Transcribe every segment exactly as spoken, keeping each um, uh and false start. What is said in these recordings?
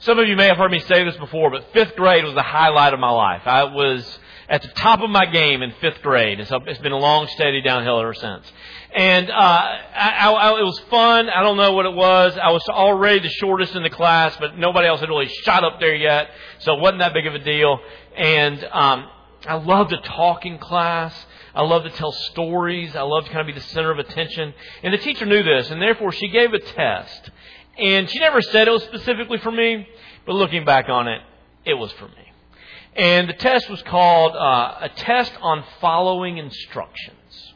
Some of you may have heard me say this before, but fifth grade was the highlight of my life. I was at the top of my game in fifth grade. And so it's been a long, steady downhill ever since. And uh, I, I, it was fun. I don't know what it was. I was already the shortest in the class, but nobody else had really shot up there yet. So it wasn't that big of a deal. And um, I loved to talk in class. I loved to tell stories. I loved to kind of be the center of attention. And the teacher knew this, and therefore she gave a test. And she never said it was specifically for me, but looking back on it, it was for me. And the test was called uh, a test on following instructions.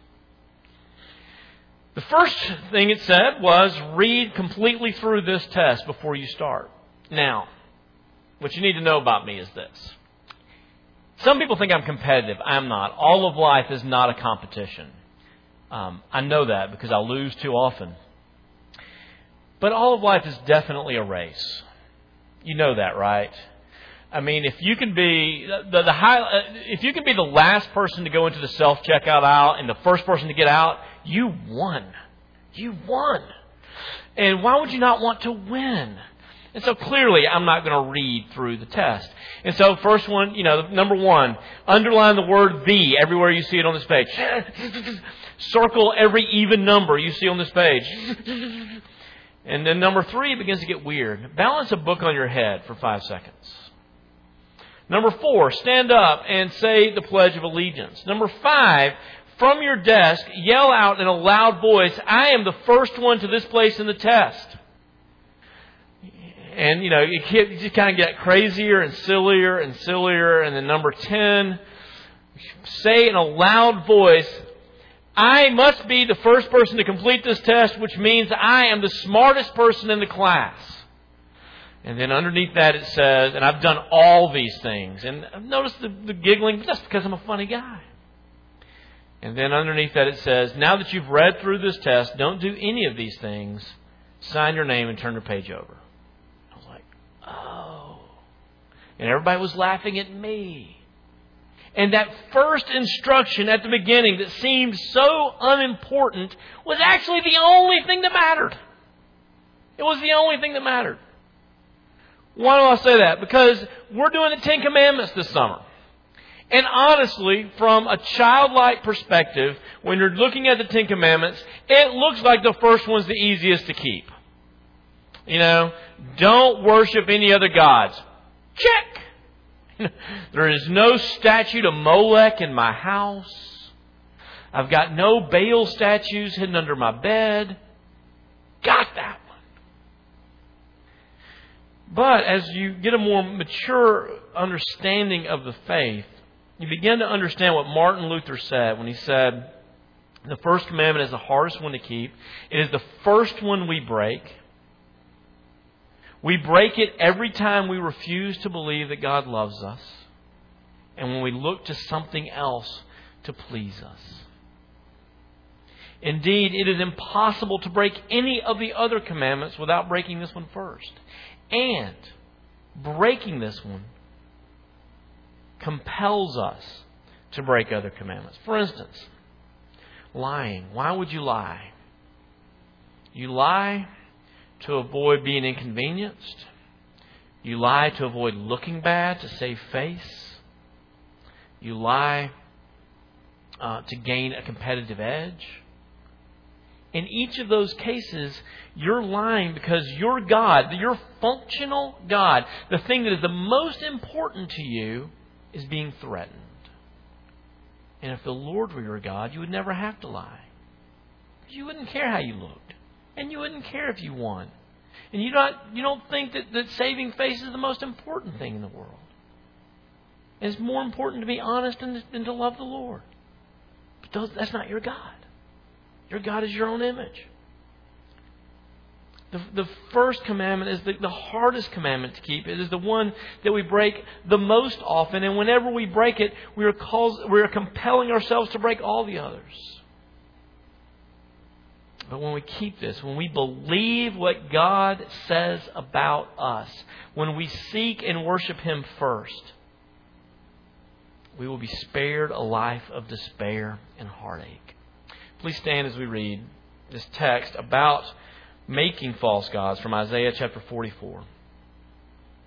The first thing it said was read completely through this test before you start. Now, what you need to know about me is this. Some people think I'm competitive. I'm not. All of life is not a competition. Um, I know that because I lose too often. But all of life is definitely a race. You know that, right? I mean, if you can be the, the high, uh, if you can be the last person to go into the self-checkout aisle and the first person to get out, you won. You won. And why would you not want to win? And so clearly, I'm not going to read through the test. And so first one, you know, number one, underline the word "the" everywhere you see it on this page. Circle every even number you see on this page. And then number three, it begins to get weird. Balance a book on your head for five seconds. Number four, stand up and say the Pledge of Allegiance. Number five, from your desk, yell out in a loud voice, "I am the first one to this place in the test." And, you know, you just kind of get crazier and sillier and sillier. And then number ten, say in a loud voice, "I must be the first person to complete this test, which means I am the smartest person in the class." And then underneath that it says, and I've done all these things. And I've noticed the, the giggling, but that's because I'm a funny guy. And then underneath that it says, now that you've read through this test, don't do any of these things. Sign your name and turn the page over. I was like, oh. And everybody was laughing at me. And that first instruction at the beginning that seemed so unimportant was actually the only thing that mattered. It was the only thing that mattered. Why do I say that? Because we're doing the Ten Commandments this summer. And honestly, from a childlike perspective, when you're looking at the Ten Commandments, it looks like the first one's the easiest to keep. You know, don't worship any other gods. Check! There is no statue of Molech in my house. I've got no Baal statues hidden under my bed. Got that one. But as you get a more mature understanding of the faith, you begin to understand what Martin Luther said when he said, the first commandment is the hardest one to keep. It is the first one we break. We break it every time we refuse to believe that God loves us, and when we look to something else to please us. Indeed, it is impossible to break any of the other commandments without breaking this one first. And breaking this one compels us to break other commandments. For instance, lying. Why would you lie? You lie to avoid being inconvenienced. You lie to avoid looking bad, to save face. You lie uh, to gain a competitive edge. In each of those cases, you're lying because your God, your functional God, the thing that is the most important to you, is being threatened. And if the Lord were your God, you would never have to lie. You wouldn't care how you looked. And you wouldn't care if you won. And you don't, you don't think that, that saving face is the most important thing in the world. And it's more important to be honest than, than to love the Lord. But those, that's not your God. Your God is your own image. The, the first commandment is the, the hardest commandment to keep. It is the one that we break the most often. And whenever we break it, we are, called, we are compelling ourselves to break all the others. But when we keep this, when we believe what God says about us, when we seek and worship Him first, we will be spared a life of despair and heartache. Please stand as we read this text about making false gods from Isaiah chapter forty-four.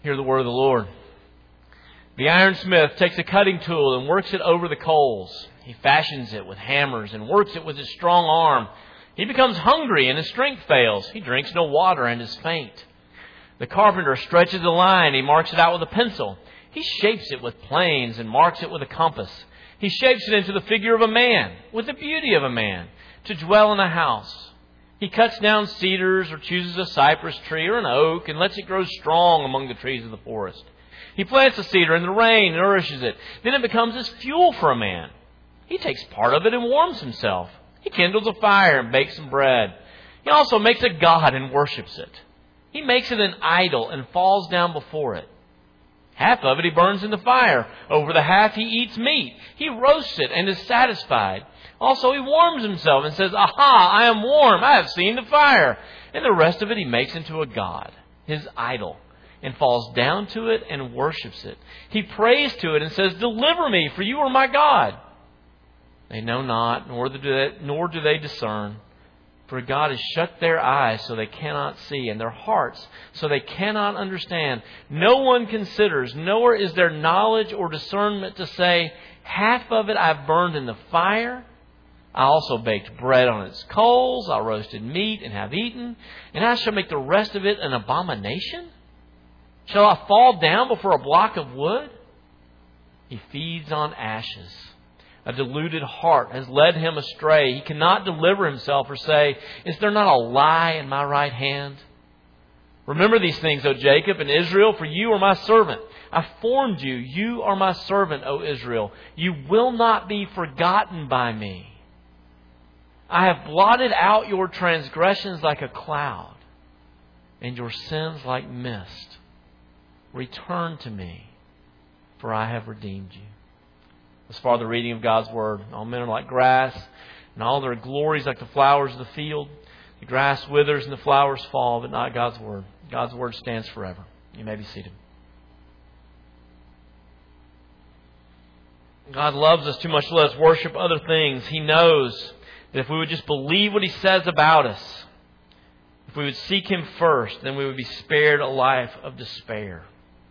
Hear the word of the Lord. The ironsmith takes a cutting tool and works it over the coals. He fashions it with hammers and works it with his strong arm. He becomes hungry and his strength fails. He drinks no water and is faint. The carpenter stretches a line. He marks it out with a pencil. He shapes it with planes and marks it with a compass. He shapes it into the figure of a man, with the beauty of a man, to dwell in a house. He cuts down cedars or chooses a cypress tree or an oak and lets it grow strong among the trees of the forest. He plants a cedar and the rain nourishes it. Then it becomes as fuel for a man. He takes part of it and warms himself. He kindles a fire and bakes some bread. He also makes a god and worships it. He makes it an idol and falls down before it. Half of it he burns in the fire. Over the half he eats meat. He roasts it and is satisfied. Also he warms himself and says, "Aha, I am warm. I have seen the fire." And the rest of it he makes into a god, his idol, and falls down to it and worships it. He prays to it and says, "Deliver me, for you are my God." They know not, nor do they, nor do they discern. For God has shut their eyes so they cannot see, and their hearts so they cannot understand. No one considers, nor is there knowledge or discernment to say, "Half of it I've burned in the fire. I also baked bread on its coals. I roasted meat and have eaten. And I shall make the rest of it an abomination? Shall I fall down before a block of wood?" He feeds on ashes. A deluded heart has led him astray. He cannot deliver himself or say, "Is there not a lie in my right hand?" Remember these things, O Jacob and Israel, for you are my servant. I formed you. You are my servant, O Israel. You will not be forgotten by me. I have blotted out your transgressions like a cloud, and your sins like mist. Return to me, for I have redeemed you. As far as the reading of God's Word, all men are like grass, and all their glories like the flowers of the field. The grass withers and the flowers fall, but not God's Word. God's Word stands forever. You may be seated. God loves us too much to let us worship other things. He knows that if we would just believe what He says about us, if we would seek Him first, then we would be spared a life of despair.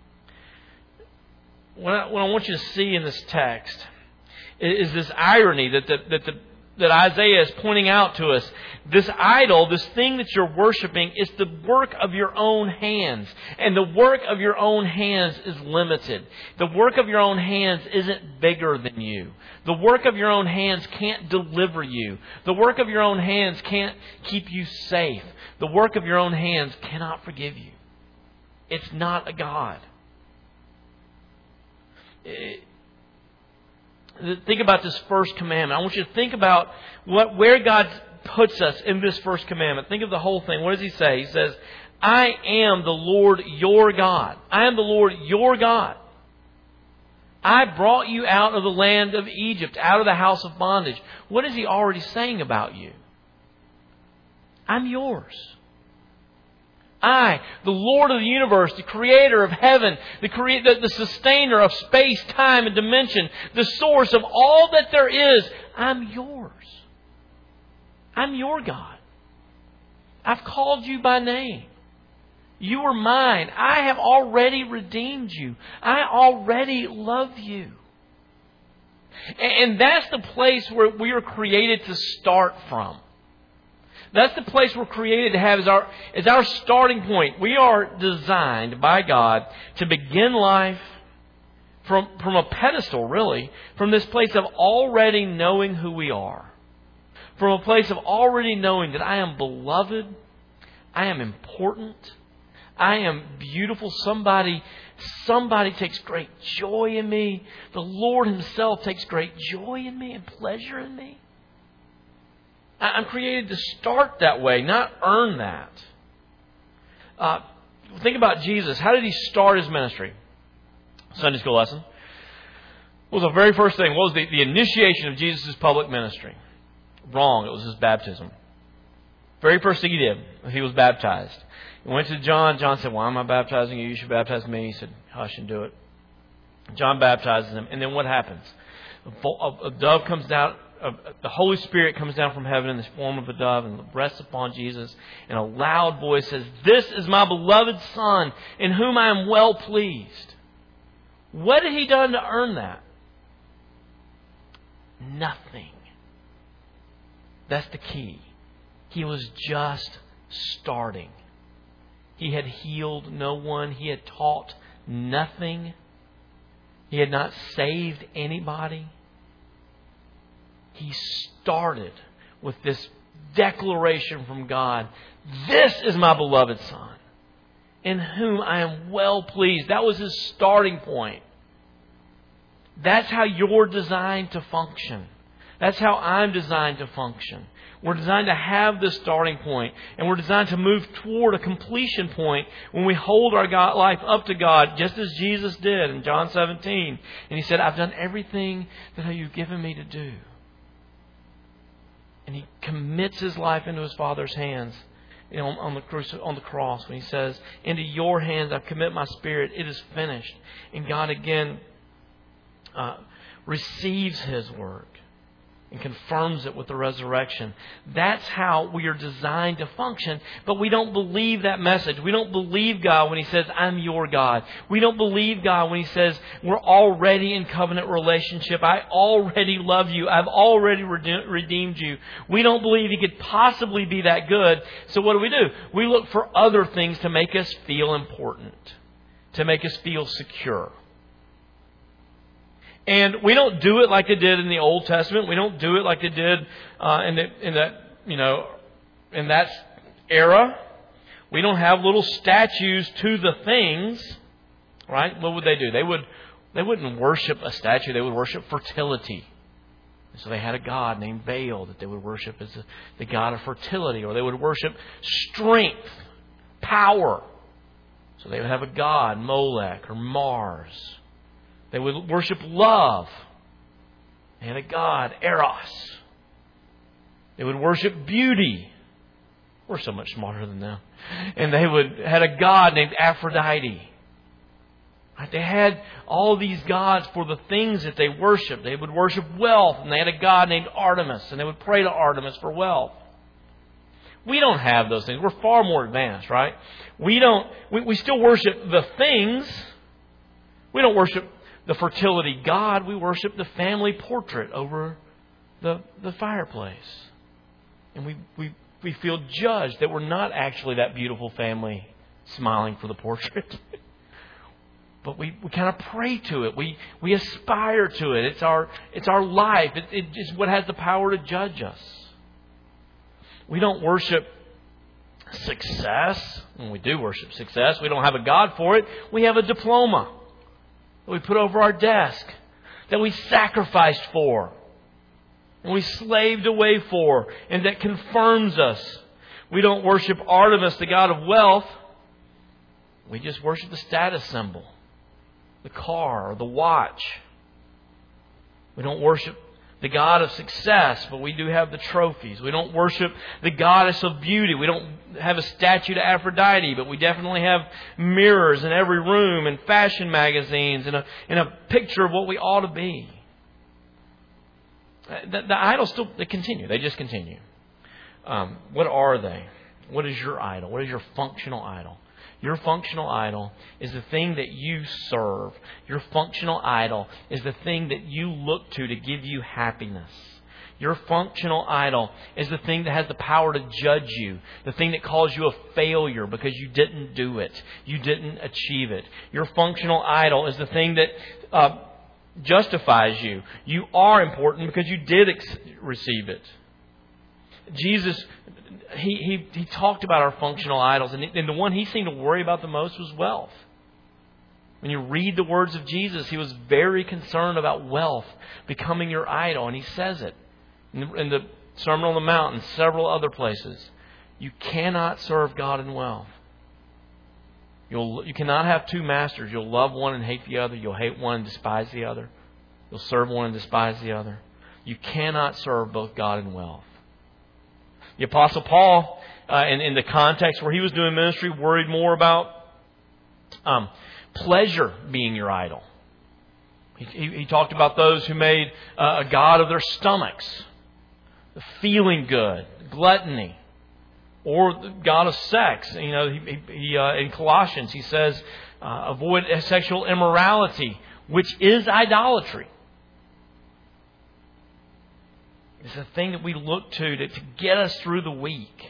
What I, what I want you to see in this text is, is this irony that the, that the that Isaiah is pointing out to us. This idol, this thing that you're worshiping, is the work of your own hands. And the work of your own hands is limited. The work of your own hands isn't bigger than you. The work of your own hands can't deliver you. The work of your own hands can't keep you safe. The work of your own hands cannot forgive you. It's not a God. It, Think about this first commandment. I want you to think about what where God puts us in this first commandment. Think of the whole thing. What does He say? He says, "I am the Lord your God. I am the Lord your God. I brought you out of the land of Egypt, out of the house of bondage." What is He already saying about you? I'm yours. I, the Lord of the universe, the creator of heaven, the, crea- the, the sustainer of space, time, and dimension, the source of all that there is, I'm yours. I'm your God. I've called you by name. You are mine. I have already redeemed you. I already love you. And, and that's the place where we are created to start from. That's the place we're created to have as our, as our starting point. We are designed by God to begin life from, from a pedestal, really, from this place of already knowing who we are. From a place of already knowing that I am beloved, I am important, I am beautiful. Somebody, somebody takes great joy in me. The Lord Himself takes great joy in me and pleasure in me. I'm created to start that way, not earn that. Uh, think about Jesus. How did He start His ministry? Sunday school lesson. What was the very first thing? What was the, the initiation of Jesus' public ministry? Wrong. It was His baptism. Very first thing He did, He was baptized. He went to John. John said, "Why am I baptizing you? You should baptize me." He said, "Hush and do it." John baptizes him. And then what happens? A, a dove comes out a, the Holy Spirit comes down from heaven in the form of a dove and rests upon Jesus. And a loud voice says, "This is my beloved Son, in whom I am well pleased." What had He done to earn that? Nothing. That's the key. He was just starting. He had healed no one. He had taught nothing. He had not saved anybody. He started with this declaration from God. "This is my beloved Son, in whom I am well pleased." That was His starting point. That's how you're designed to function. That's how I'm designed to function. We're designed to have this starting point, and we're designed to move toward a completion point when we hold our God, life up to God, just as Jesus did in John seventeen. And He said, "I've done everything that you've given me to do." And He commits His life into His Father's hands, you know, on the cruci- on the cross, when He says, "Into your hands I commit my spirit. It is finished." And God again uh, receives His work and confirms it with the resurrection. That's how we are designed to function. But we don't believe that message. We don't believe God when He says, "I'm your God." We don't believe God when He says, "We're already in covenant relationship. I already love you. I've already redeemed you." We don't believe He could possibly be that good. So what do we do? We look for other things to make us feel important, to make us feel secure. And we don't do it like they did in the Old Testament. We don't do it like they did uh, in, the, in that, you know, in that era. We don't have little statues to the things, right? What would they do? They would, they wouldn't worship a statue. They would worship fertility. So they had a god named Baal that they would worship as the, the god of fertility, or they would worship strength, power. So they would have a god, Molech or Mars. They would worship love. They had a god, Eros. They would worship beauty. We're so much smarter than them. And they would had a god named Aphrodite. They had all these gods for the things that they worshiped. They would worship wealth, and they had a god named Artemis, and they would pray to Artemis for wealth. We don't have those things. We're far more advanced, right? We don't. We, we still worship the things. We don't worship the fertility god. We worship the family portrait over the the fireplace. And we, we, we feel judged that we're not actually that beautiful family smiling for the portrait. But we, we kind of pray to it. We we aspire to it. It's our it's our life. It, it is what has the power to judge us. We don't worship success. When we do worship success, we don't have a god for it. We have a diploma that we put over our desk, that we sacrificed for, and we slaved away for, and that confirms us. We don't worship Artemis, the god of wealth. We just worship the status symbol, the car, or the watch. We don't worship the god of success, but we do have the trophies. We don't worship the goddess of beauty. We don't have a statue to Aphrodite, but we definitely have mirrors in every room and fashion magazines and a, and a picture of what we ought to be. The, the idols still they continue. They just continue. Um, what are they? What is your idol? What is your functional idol? Your functional idol is the thing that you serve. Your functional idol is the thing that you look to to give you happiness. Your functional idol is the thing that has the power to judge you. The thing that calls you a failure because you didn't do it. You didn't achieve it. Your functional idol is the thing that uh, justifies you. You are important because you did ex- receive it. Jesus, he, he, he talked about our functional idols, and, and the one he seemed to worry about the most was wealth. When you read the words of Jesus, he was very concerned about wealth becoming your idol, and he says it in the, in the Sermon on the Mount and several other places. You cannot serve God in wealth. You'll, you cannot have two masters. You'll love one and hate the other. You'll hate one and despise the other. You'll serve one and despise the other. You cannot serve both God and wealth. The Apostle Paul, uh, in, in the context where he was doing ministry, worried more about um, pleasure being your idol. He, he, he talked about those who made uh, a god of their stomachs. feeling good, gluttony, or the god of sex. You know, he, he, uh, in Colossians he says, uh, avoid sexual immorality, which is idolatry. It's a thing that we look to, to to get us through the week.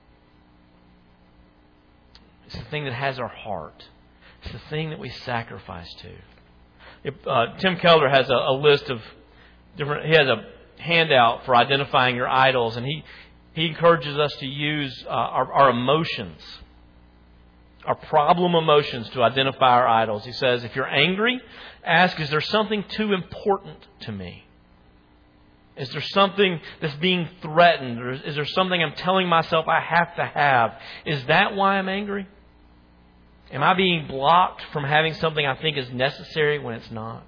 It's the thing that has our heart. It's the thing that we sacrifice to. If, uh, Tim Keller has a, a list of different. He has a handout for identifying your idols, and he he encourages us to use uh, our, our emotions, our problem emotions, to identify our idols. He says, if you're angry, ask, is there something too important to me? Is there something that's being threatened? Or is there something I'm telling myself I have to have? Is that why I'm angry? Am I being blocked from having something I think is necessary when it's not?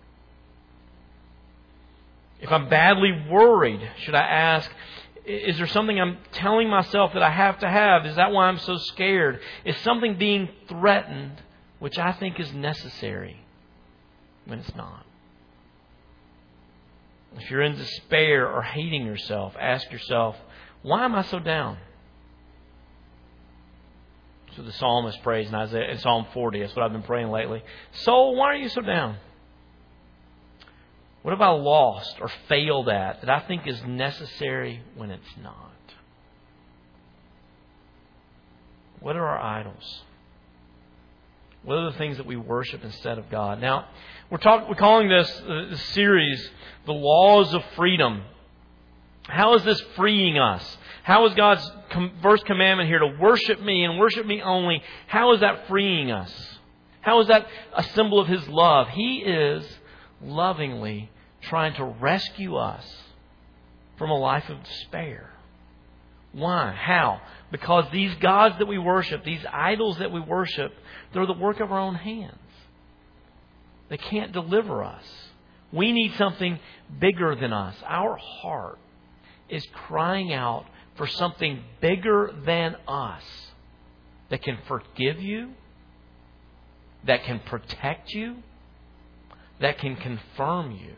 If I'm badly worried, should I ask, is there something I'm telling myself that I have to have? Is that why I'm so scared? Is something being threatened which I think is necessary when it's not? If you're in despair or hating yourself, ask yourself, why am I so down? So the psalmist prays in Isaiah, in Psalm forty. That's what I've been praying lately. Soul, why are you so down? What have I lost or failed at that I think is necessary when it's not? What are our idols? What are the things that we worship instead of God? Now, we're talking, we're calling this, uh, this series, The Laws of Freedom. How is this freeing us? How is God's com- first commandment here to worship me and worship me only? How is that freeing us? How is that a symbol of His love? He is lovingly trying to rescue us from a life of despair. Why? How? Because these gods that we worship, these idols that we worship, they're the work of our own hands. They can't deliver us. We need something bigger than us. Our heart is crying out for something bigger than us that can forgive you, that can protect you, that can confirm you.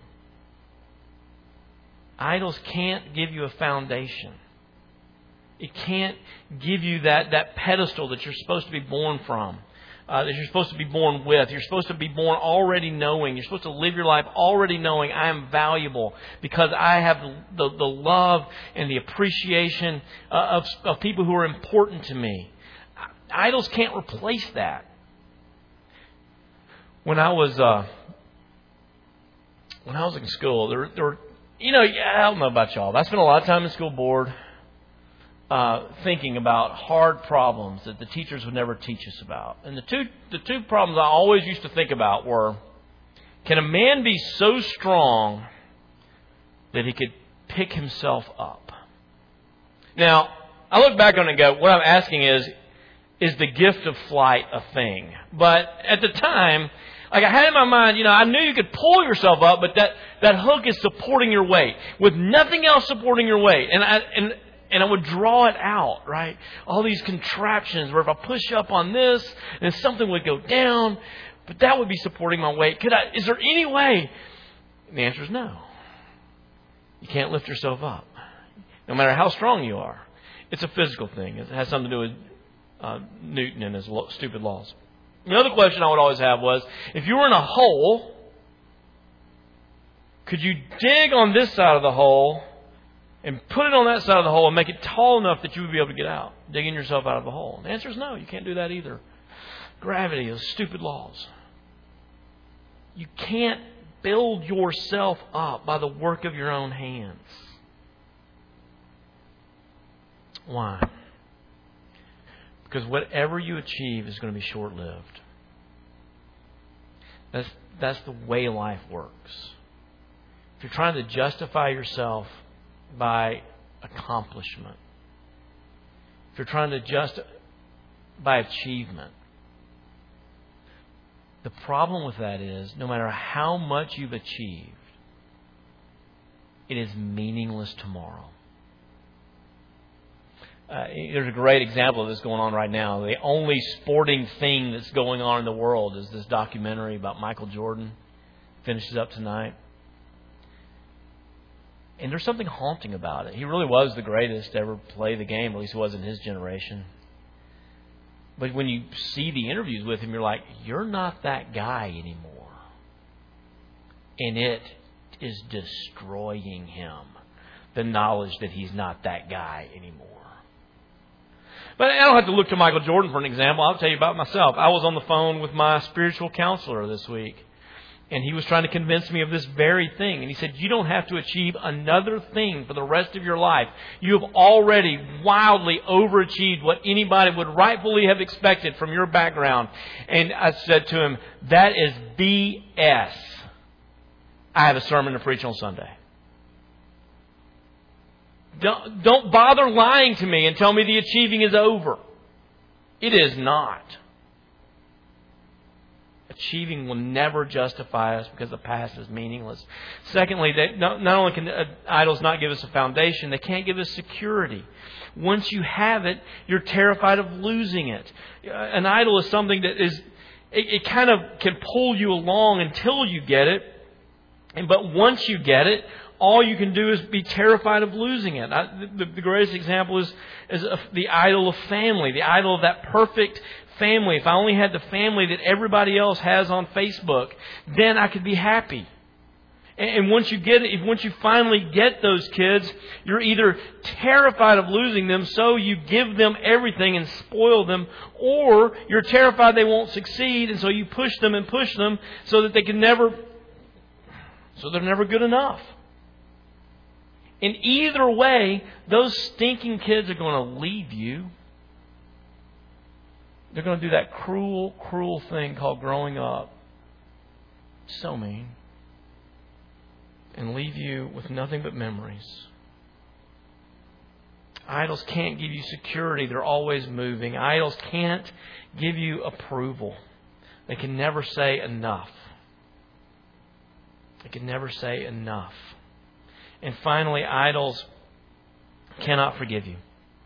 Idols can't give you a foundation. It can't give you that, that pedestal that you're supposed to be born from, uh, that you're supposed to be born with. You're supposed to be born already knowing. You're supposed to live your life already knowing I am valuable because I have the, the love and the appreciation uh, of, of people who are important to me. Idols can't replace that. When I was uh, when I was in school, there, there were, you know, I don't know about y'all, but I spent a lot of time in school board. Uh, thinking about hard problems that the teachers would never teach us about. And the two the two problems I always used to think about were, can a man be so strong that he could pick himself up? Now, I look back on it and go, what I'm asking is, is the gift of flight a thing? But at the time, like I had in my mind, you know, I knew you could pull yourself up, but that, that hook is supporting your weight with nothing else supporting your weight. And I, and And I would draw it out, right? All these contraptions where if I push up on this, then something would go down, but that would be supporting my weight. Could I? Is there any way? And the answer is no. You can't lift yourself up, no matter how strong you are. It's a physical thing. It has something to do with uh, Newton and his lo- stupid laws. The other question I would always have was, if you were in a hole, could you dig on this side of the hole and put it on that side of the hole and make it tall enough that you would be able to get out, digging yourself out of the hole? The answer is no, you can't do that either. Gravity, those stupid laws. You can't build yourself up by the work of your own hands. Why? Because whatever you achieve is going to be short-lived. That's, that's the way life works. If you're trying to justify yourself by accomplishment, if you're trying to just by achievement, the problem with that is no matter how much you've achieved, it is meaningless tomorrow. Uh, there's a great example of this going on right now. The only sporting thing that's going on in the world is this documentary about Michael Jordan. Finishes up tonight. And there's something haunting about it. He really was the greatest to ever play the game, at least he was in his generation. But when you see the interviews with him, you're like, you're not that guy anymore. And it is destroying him, the knowledge that he's not that guy anymore. But I don't have to look to Michael Jordan for an example. I'll tell you about myself. I was on the phone with my spiritual counselor this week. And he was trying to convince me of this very thing. And he said, you don't have to achieve another thing for the rest of your life. You have already wildly overachieved what anybody would rightfully have expected from your background. And I said to him, that is B S. I have a sermon to preach on Sunday. Don't, don't bother lying to me and tell me the achieving is over. It is not. Achieving will never justify us because the past is meaningless. Secondly, they, not, not only can uh, idols not give us a foundation, they can't give us security. Once you have it, you're terrified of losing it. Uh, an idol is something that is, it, it kind of can pull you along until you get it. And but once you get it, all you can do is be terrified of losing it. I, the, the greatest example is, is a, the idol of family, the idol of that perfect family. If I only had the family that everybody else has on Facebook, then I could be happy. And, and once you get it, once you finally get those kids, you're either terrified of losing them, so you give them everything and spoil them, or you're terrified they won't succeed, and so you push them and push them so that they can never, so they're never good enough. In either way, those stinking kids are going to leave you. They're going to do that cruel, cruel thing called growing up. So mean. And leave you with nothing but memories. Idols can't give you security. They're always moving. Idols can't give you approval. They can never say enough. They can never say enough. And finally, idols cannot forgive you.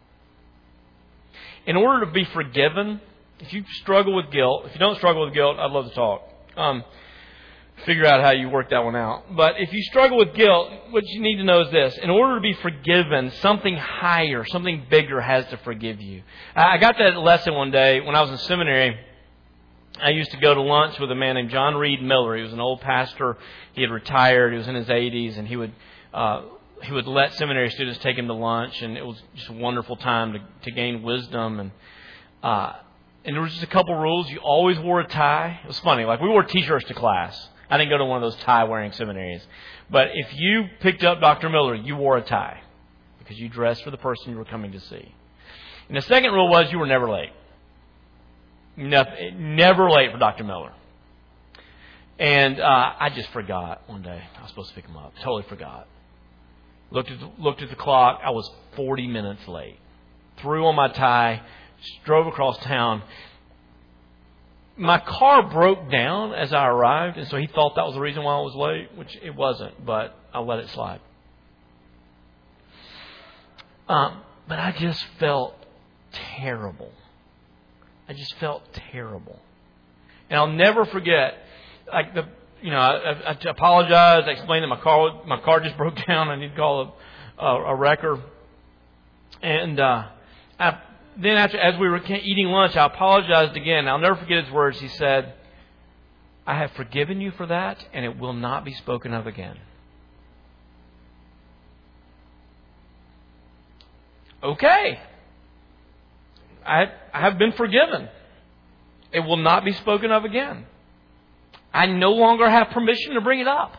In order to be forgiven, if you struggle with guilt, if you don't struggle with guilt, I'd love to talk. Um, figure out how you work that one out. But if you struggle with guilt, what you need to know is this. In order to be forgiven, something higher, something bigger has to forgive you. I got that lesson one day when I was in seminary. I used to go to lunch with a man named John Reed Miller. He was an old pastor. He had retired. He was in his eighties, and he would uh, he would let seminary students take him to lunch, and it was just a wonderful time to, to gain wisdom. And uh, and there was just a couple rules. You always wore a tie. It was funny. Like, we wore T-shirts to class. I didn't go to one of those tie-wearing seminaries. But if you picked up Doctor Miller, you wore a tie because you dressed for the person you were coming to see. And the second rule was you were never late. Never late for Doctor Miller. And uh, I just forgot one day. I was supposed to pick him up. Totally forgot. Looked at the, looked at the clock. I was forty minutes late. Threw on my tie. Drove across town. My car broke down as I arrived, and so he thought that was the reason why I was late, which it wasn't, but I let it slide. Um, but I just felt terrible. I just felt terrible. And I'll never forget, like the, you know, I, I apologized. I explained that my car, my car just broke down. I need to call a, a, a wrecker. And uh, I, then after, as we were eating lunch, I apologized again. I'll never forget his words. He said, "I have forgiven you for that, and it will not be spoken of again." Okay. I, I have been forgiven. It will not be spoken of again. I no longer have permission to bring it up.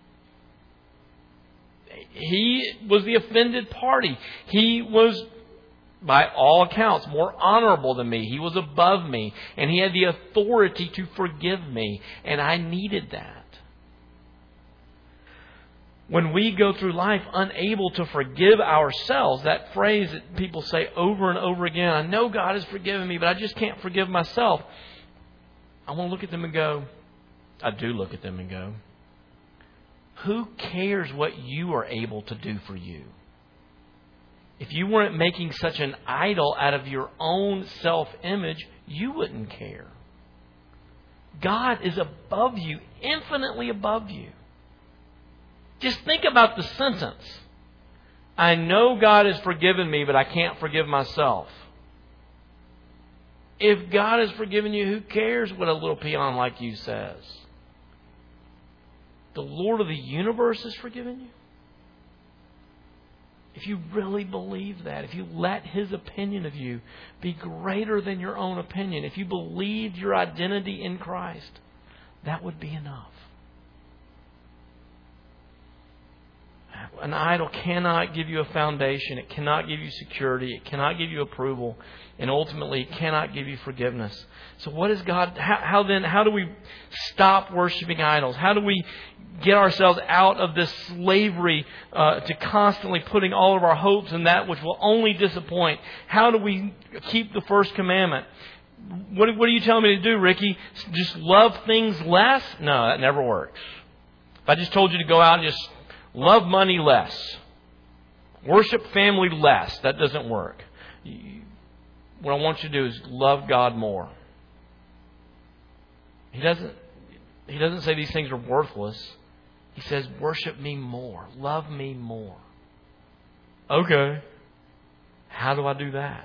He was the offended party. He was, by all accounts, more honorable than me. He was above me. And he had the authority to forgive me. And I needed that. When we go through life unable to forgive ourselves, that phrase that people say over and over again, I know God has forgiven me, but I just can't forgive myself. I want to look at them and go, I do look at them and go, who cares what you are able to do for you? If you weren't making such an idol out of your own self-image, you wouldn't care. God is above you, infinitely above you. Just think about the sentence. I know God has forgiven me, but I can't forgive myself. If God has forgiven you, who cares what a little peon like you says? The Lord of the universe has forgiven you? If you really believe that, if you let His opinion of you be greater than your own opinion, if you believed your identity in Christ, that would be enough. An idol cannot give you a foundation. It cannot give you security. It cannot give you approval. And ultimately, it cannot give you forgiveness. So what is God... How, how then... How do we stop worshiping idols? How do we get ourselves out of this slavery uh, to constantly putting all of our hopes in that which will only disappoint? How do we keep the first commandment? What, what are you telling me to do, Ricky? Just love things less? No, that never works. If I just told you to go out and just love money less, worship family less, that doesn't work. What I want you to do is love God more. He doesn't, he doesn't say these things are worthless. He says, worship me more. Love me more. Okay. How do I do that?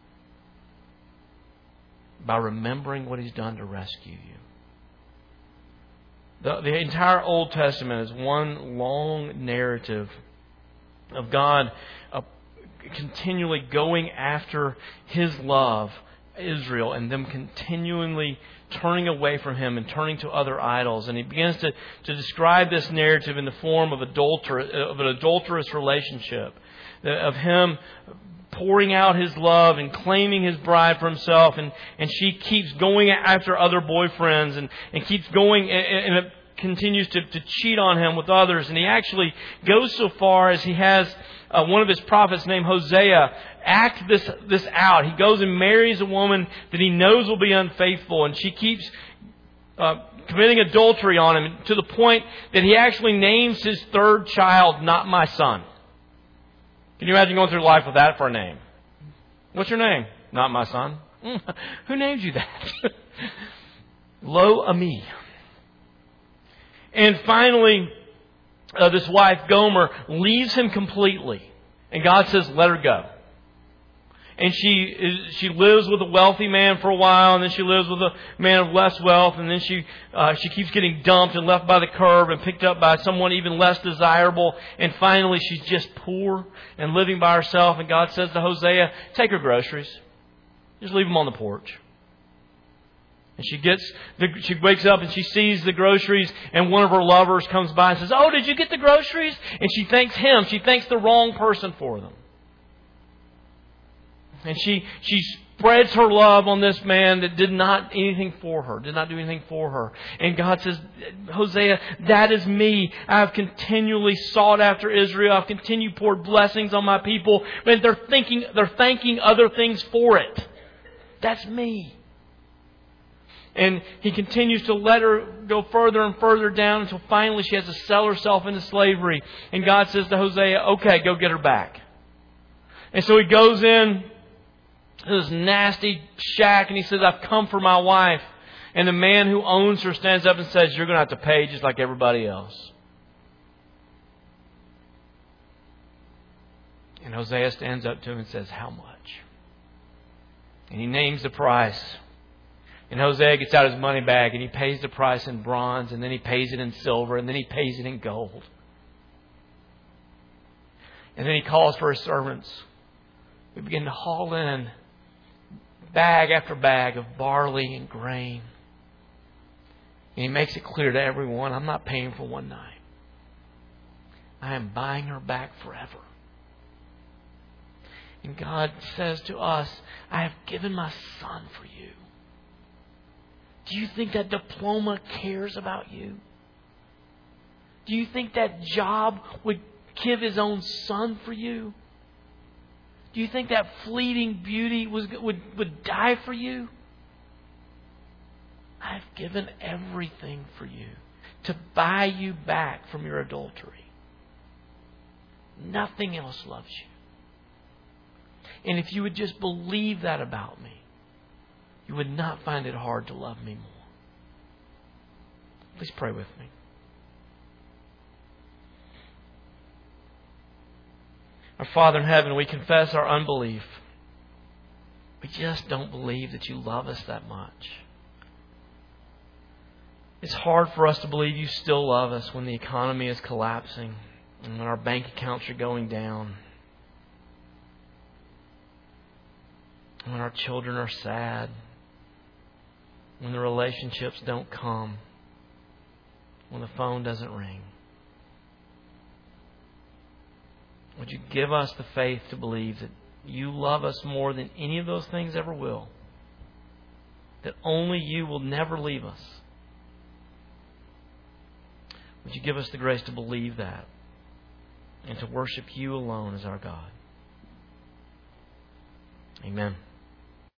By remembering what He's done to rescue you. The, the entire Old Testament is one long narrative of God uh, continually going after His love, Israel, and them continually turning away from Him and turning to other idols. And He begins to, to describe this narrative in the form of, adulter, of an adulterous relationship, of Him pouring out His love and claiming His bride for Himself, and, and she keeps going after other boyfriends and, and keeps going and, and it continues to, to cheat on him with others. And he actually goes so far as he has uh, one of his prophets named Hosea act this, this out. He goes and marries a woman that he knows will be unfaithful, and she keeps uh, committing adultery on him to the point that he actually names his third child, Not My Son. Can you imagine going through life with that for a name? What's your name? Not My Son. Who named you that? Lo Ami. And finally, uh, this wife, Gomer, leaves him completely. And God says, let her go. And she is, she lives with a wealthy man for a while, and then she lives with a man of less wealth, and then she uh, she keeps getting dumped and left by the curb and picked up by someone even less desirable. And finally, she's just poor and living by herself. And God says to Hosea, take her groceries. Just leave them on the porch. And she gets, the, she wakes up and she sees the groceries, and one of her lovers comes by and says, oh, did you get the groceries? And she thanks him. She thanks the wrong person for them. And she she spreads her love on this man that did not anything for her, did not do anything for her. And God says, Hosea, that is me. I have continually sought after Israel. I've continued poured blessings on my people, but they're thinking they're thanking other things for it. That's me. And he continues to let her go further and further down until finally she has to sell herself into slavery. And God says to Hosea, okay, go get her back. And so he goes in to this nasty shack and he says, I've come for my wife. And the man who owns her stands up and says, you're going to have to pay just like everybody else. And Hosea stands up to him and says, how much? And he names the price. And Hosea gets out his money bag and he pays the price in bronze, and then he pays it in silver, and then he pays it in gold. And then he calls for his servants. We begin to haul in bag after bag of barley and grain. And he makes it clear to everyone, I'm not paying for one night. I am buying her back forever. And God says to us, I have given my Son for you. Do you think that diploma cares about you? Do you think that job would give his own Son for you? Do you think that fleeting beauty was, would, would die for you? I've given everything for you to buy you back from your adultery. Nothing else loves you. And if you would just believe that about me, you would not find it hard to love me more. Please pray with me. Our Father in heaven, we confess our unbelief. We just don't believe that you love us that much. It's hard for us to believe you still love us when the economy is collapsing and when our bank accounts are going down, when our children are sad, when the relationships don't come, when the phone doesn't ring. Would you give us the faith to believe that you love us more than any of those things ever will? That only you will never leave us? Would you give us the grace to believe that and to worship you alone as our God? Amen.